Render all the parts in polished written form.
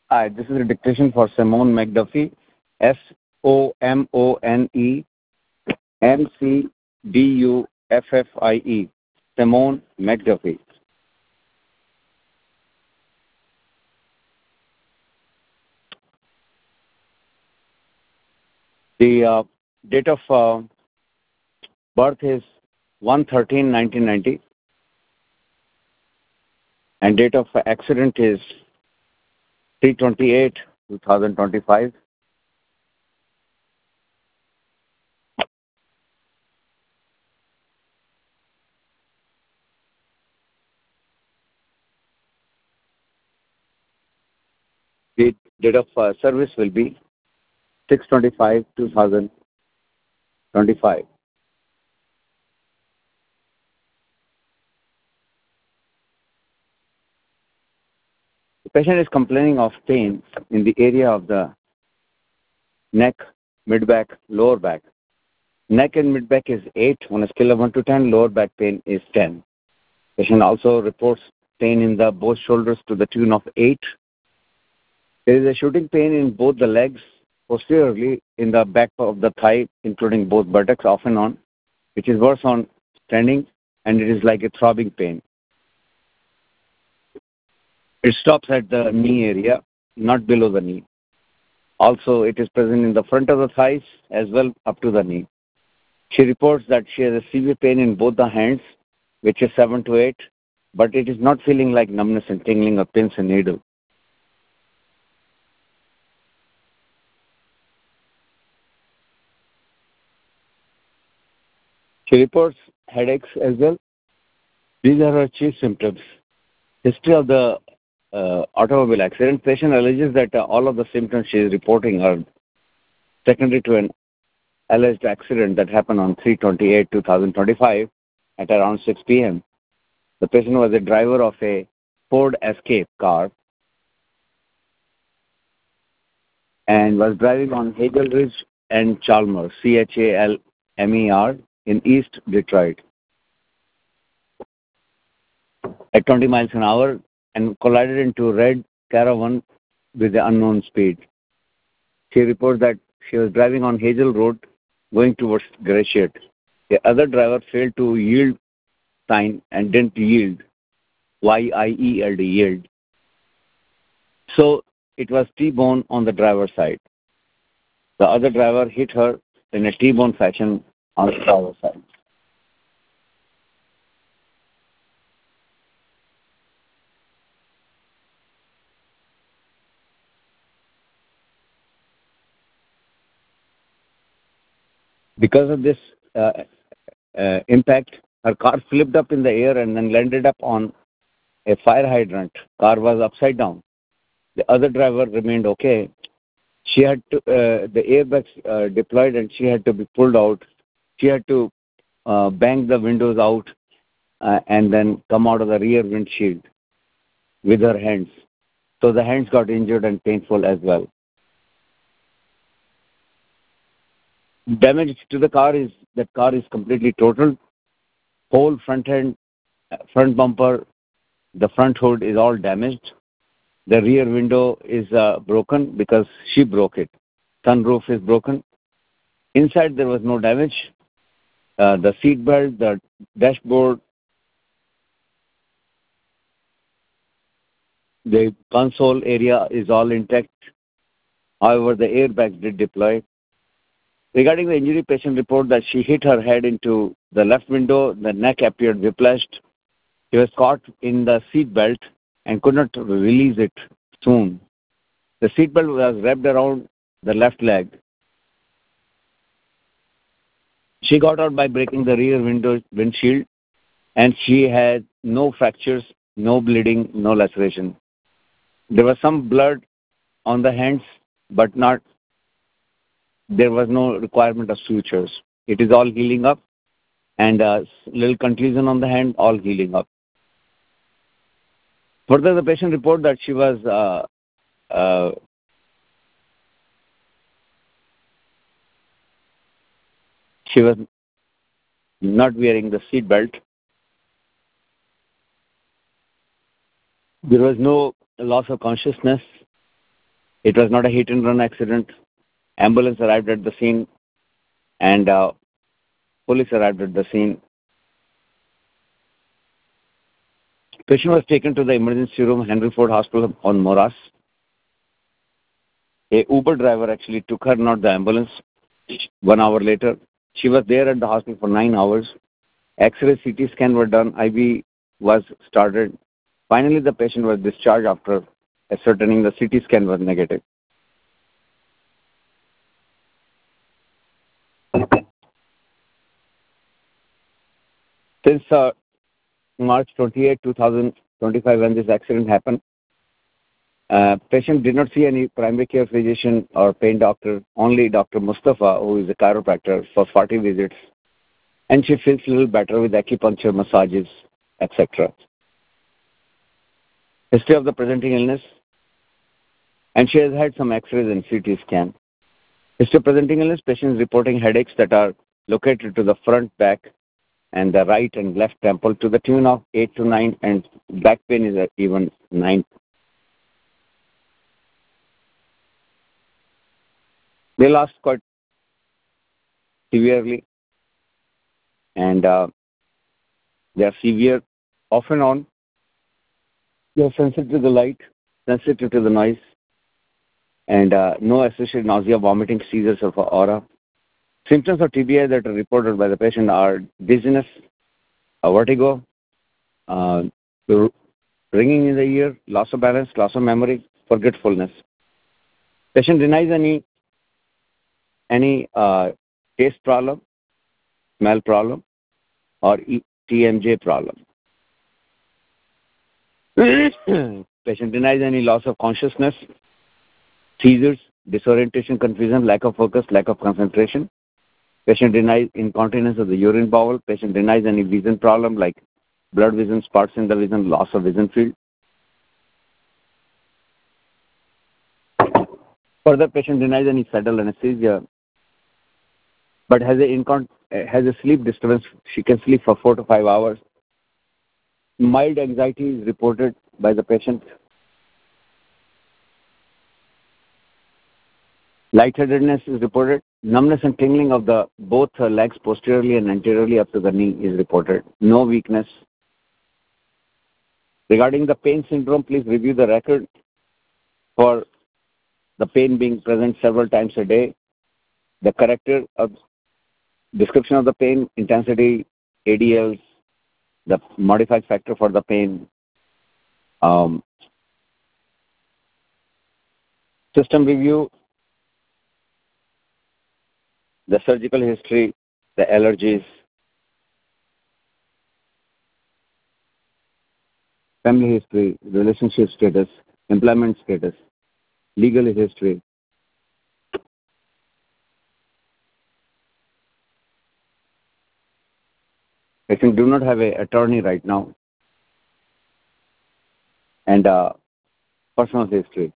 Hi, this is a dictation for Simone McDuffie. SOMONEMCDUFFIE. Simone McDuffie. The date of birth is 1/13/1990, and date of accident is 3/28/2025. The date of service will be 6/25/2025. The patient is complaining of pain in the area of the neck, mid-back, lower back. Neck and mid-back is 8 on a scale of 1 to 10. Lower back pain is 10. Patient also reports pain in the both shoulders to the tune of 8. There is a shooting pain in both the legs, posteriorly in the back of the thigh, including both buttocks off and on, which is worse on standing, and it is like a throbbing pain. It stops at the knee area, not below the knee. Also, it is present in the front of the thighs as well up to the knee. She reports that she has a severe pain in both the hands, which is 7 to 8, but it is not feeling like numbness and tingling of pins and needle. She reports headaches as well. These are her chief symptoms. History of the automobile accident. Patient alleges that all of the symptoms she is reporting are secondary to an alleged accident that happened on 3/28/2025 at around 6 p.m. The patient was a driver of a Ford Escape car and was driving on Hazel Ridge and Chalmers, CHALMER, in East Detroit at 20 miles an hour and collided into red Caravan with the unknown speed. She reports that she was driving on Hazel Road going towards Gratiot. The other driver failed to yield sign and didn't yield, YIELD, yield. So it was T-bone on the driver's side. The other driver hit her in a T-bone fashion on the driver's side. Because of this impact, her car flipped up in the air and then landed up on a fire hydrant. Car was upside down. The other driver remained okay. She had to, the airbags deployed and she had to be pulled out. She had to bang the windows out and then come out of the rear windshield with her hands. So the hands got injured and painful as well. Damage to the car is that car is completely total. Whole front end, front bumper, the front hood is all damaged. The rear window is broken because she broke it. Sunroof is broken. Inside there was no damage. The seat belt, the dashboard, the console area is all intact. However, the airbags did deploy. Regarding the injury, patient report that she hit her head into the left window. The neck appeared whiplashed. She was caught in the seat belt and could not release it soon. The seat belt was wrapped around the left leg. She got out by breaking the rear windshield, and she had no fractures, no bleeding, no laceration. There was some blood on the hands, but there was no requirement of sutures. It is all healing up, and a little contusion on the hand, all healing up. Further, the patient reported that she was not wearing the seat belt. There was no loss of consciousness. It was not a hit-and-run accident. Ambulance arrived at the scene, and police arrived at the scene. Patient was taken to the emergency room, Henry Ford Hospital on Moras. A Uber driver actually took her, not the ambulance. 1 hour later, she was there at the hospital for 9 hours. X-ray, CT scan were done. IV was started. Finally, the patient was discharged after ascertaining the CT scan was negative. Since March 28, 2025, when this accident happened, patient did not see any primary care physician or pain doctor, only Dr. Mustafa, who is a chiropractor, for 40 visits. And she feels a little better with acupuncture, massages, etc. History of the presenting illness, and she has had some x-rays and CT scan. History of presenting illness, patient is reporting headaches that are located to the front, back, and the right and left temple to the tune of 8 to 9, and back pain is at even 9. They lost quite severely, and they are severe off and on. They are sensitive to the light, sensitive to the noise, and no associated nausea, vomiting, seizures, or aura. Symptoms of TBI that are reported by the patient are dizziness, vertigo, ringing in the ear, loss of balance, loss of memory, forgetfulness. Patient denies any taste problem, smell problem, or TMJ problem. Patient denies any loss of consciousness, seizures, disorientation, confusion, lack of focus, lack of concentration. Patient denies incontinence of the urine bowel. Patient denies any vision problem like blood vision, spots in the vision, loss of vision field. Further, patient denies any saddle anesthesia, but has a sleep disturbance. She can sleep for 4 to 5 hours. Mild anxiety is reported by the patient. Lightheadedness is reported. Numbness and tingling of the both legs posteriorly and anteriorly up to the knee is reported. No weakness. Regarding the pain syndrome, please review the record for the pain being present several times a day. The corrected description of the pain, intensity, ADLs, the modified factor for the pain, system review, the surgical history, the allergies, family history, relationship status, employment status, legal history. Patient do not have an attorney right now, and personal history.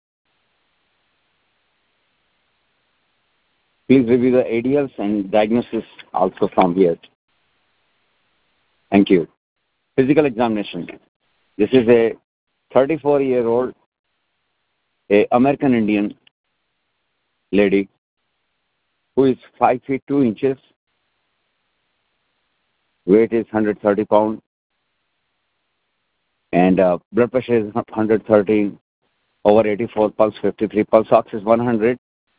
Please review the ADLs and diagnosis also from here. Thank you. Physical examination. This is a 34-year-old, a American Indian lady who is 5 feet 2 inches, weight is 130 pounds, and blood pressure is 113, over 84, pulse 53, pulse ox is 100.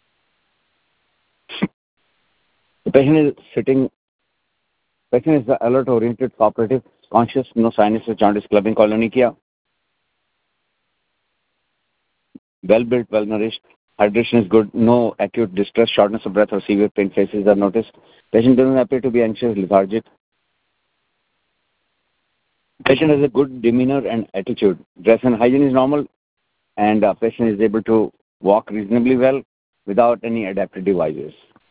The patient is sitting. Patient is alert, oriented, cooperative, conscious, no sinuses, jaundice, clubbing, colonychia. Well built, well nourished. Hydration is good. No acute distress, shortness of breath, or severe pain faces are noticed. Patient doesn't appear to be anxious, lethargic. Patient has a good demeanor and attitude. Dress and hygiene is normal, and patient is able to walk reasonably well without any adaptive devices.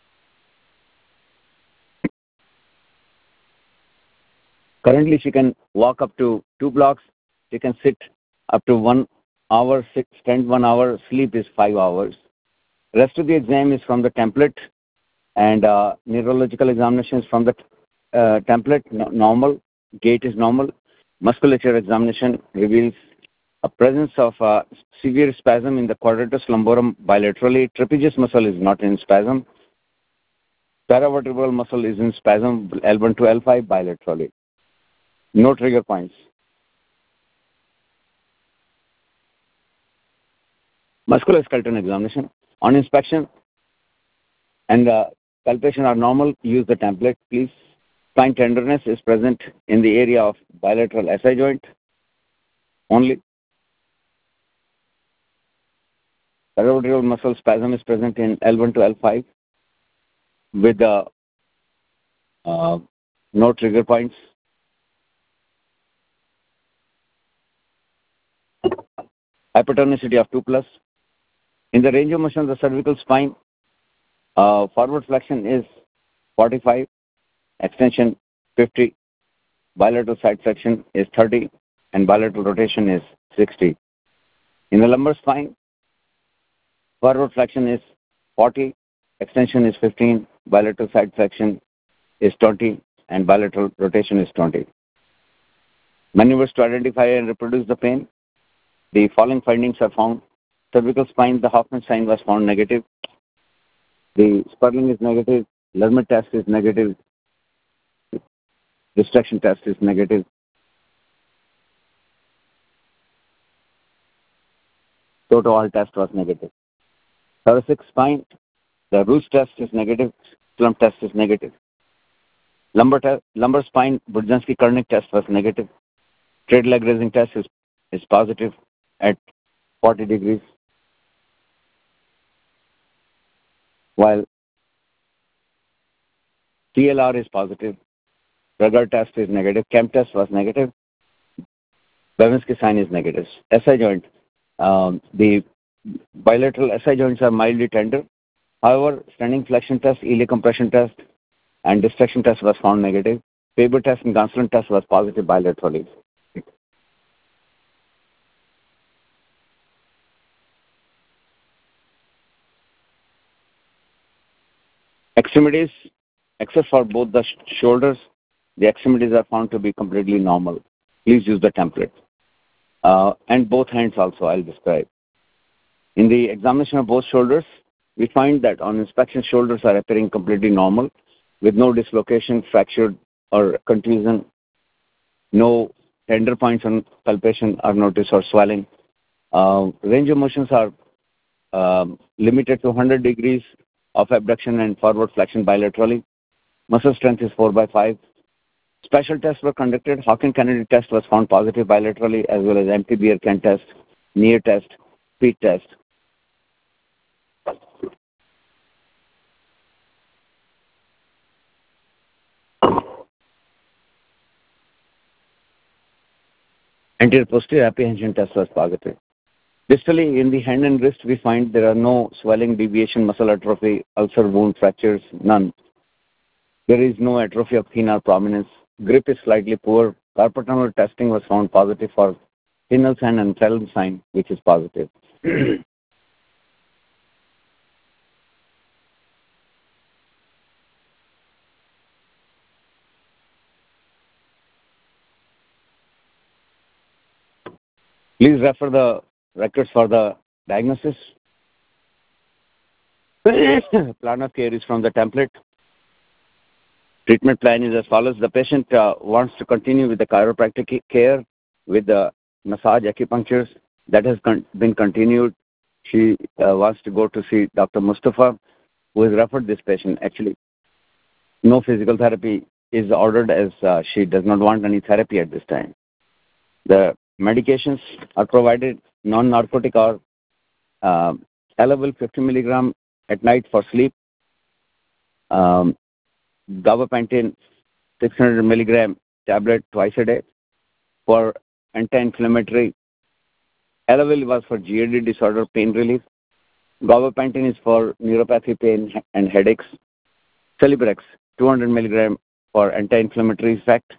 Currently, she can walk up to 2 blocks. She can sit up to 1 hour, stand 1 hour, sleep is 5 hours. Rest of the exam is from the template, and neurological examination is from the template, normal. Gait is normal. Musculature examination reveals A presence of severe spasm in the quadratus lumborum bilaterally. Trapezius muscle is not in spasm. Paravertebral muscle is in spasm, L1 to L5 bilaterally. No trigger points. Musculoskeletal examination. On inspection and palpation are normal, use the template, please. Spine tenderness is present in the area of bilateral SI joint only. Paravertebral muscle spasm is present in L1 to L5 with no trigger points. Hypertonicity of 2+. In the range of motion of the cervical spine, forward flexion is 45, extension 50, bilateral side flexion is 30, and bilateral rotation is 60. In the lumbar spine, forward flexion is 40, extension is 15, bilateral side flexion is 20, and bilateral rotation is 20. Maneuvers to identify and reproduce the pain. The following findings are found. Cervical spine, the Hoffman sign was found negative. The Sperling is negative. Lermit test is negative. Distraction test is negative. Toto-Hall test was negative. Thoracic spine, the Roos test is negative. Slump test is negative. Lumbar spine, Budzinski-Kernick test was negative. Straight leg raising test is positive at 40 degrees. While TLR is positive, Rugged test is negative, Kemp test was negative, Babinski sign is negative. SI joint, the bilateral SI joints are mildly tender. However, standing flexion test, iliac compression test, and distraction test was found negative. Faber test and Gonsolin test was positive bilaterally. Extremities, except for both the shoulders, the extremities are found to be completely normal. Please use the template. And both hands also, I'll describe. In the examination of both shoulders, we find that on inspection, shoulders are appearing completely normal with no dislocation, fractured, or contusion. No tender points on palpation are noticed or swelling. Range of motions are limited to 100 degrees of abduction and forward flexion bilaterally. Muscle strength is 4/5. Special tests were conducted. Hawkin-Kennedy test was found positive bilaterally, as well as MTBR-Ken test, Neer test, Peat test. Anterior posterior apprehension test was positive. Distally, in the hand and wrist, we find there are no swelling, deviation, muscle atrophy, ulcer, wound, fractures, none. There is no atrophy of thenar prominence. Grip is slightly poor. Carpal tunnel testing was found positive for Thinnell's hand and Thelen sign, which is positive. Please refer the records for the diagnosis. Plan of care is from the template. Treatment plan is as follows. The patient wants to continue with the chiropractic care with the massage acupunctures. That has been continued. She wants to go to see Dr. Mustafa, who has referred this patient. Actually, no physical therapy is ordered as she does not want any therapy at this time. The medications are provided, non-narcotic or Elavil 50 milligram at night for sleep. Gabapentin 600 milligram tablet twice a day for anti-inflammatory. Elavil was for GAD disorder pain relief. Gabapentin is for neuropathy pain and headaches. Celebrex 200 milligram for anti-inflammatory effect.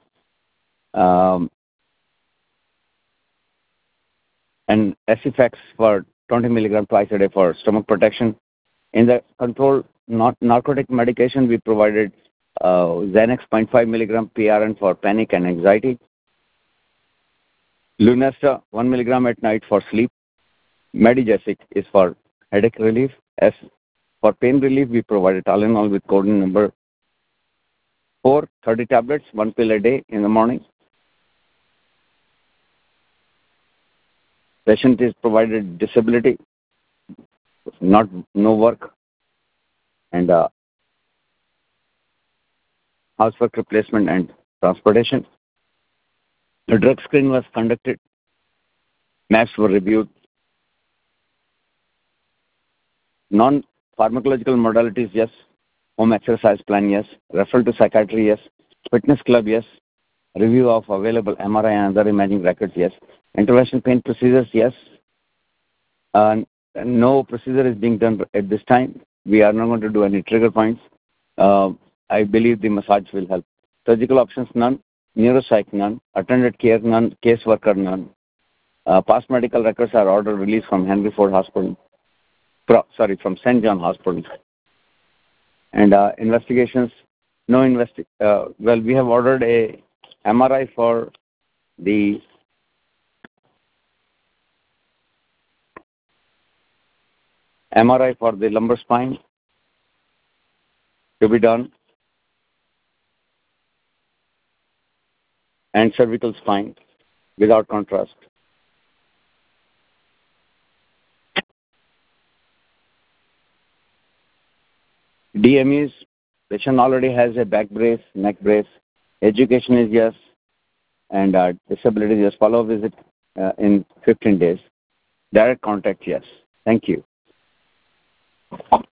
And Acifex for 20 milligram twice a day for stomach protection. In the controlled narcotic medication, we provided Xanax 0.5 milligram PRN for panic and anxiety. Lunesta, 1 milligram at night for sleep. Medijesic is for headache relief. As for pain relief, we provide Tylenol with coding number 4, 30 tablets, 1 pill a day in the morning. Patient is provided disability, no work, and housework replacement and transportation. The drug screen was conducted. Maps were reviewed. Non-pharmacological modalities, yes. Home exercise plan, yes. Referral to psychiatry, yes. Fitness club, yes. Review of available MRI and other imaging records, yes. Intervention pain procedures, yes. No procedure is being done at this time. We are not going to do any trigger points. I believe the massage will help. Surgical options, none. Neuropsych, none. Attended care, none. Caseworker, none. Past medical records are ordered released from Henry Ford Hospital. From St. John Hospital. And investigations, no well, we have ordered a MRI for the lumbar spine to be done, and cervical spine without contrast. DMEs, patient already has a back brace, neck brace. Education is yes, and disability is yes. Follow-up visit in 15 days. Direct contact, yes. Thank you.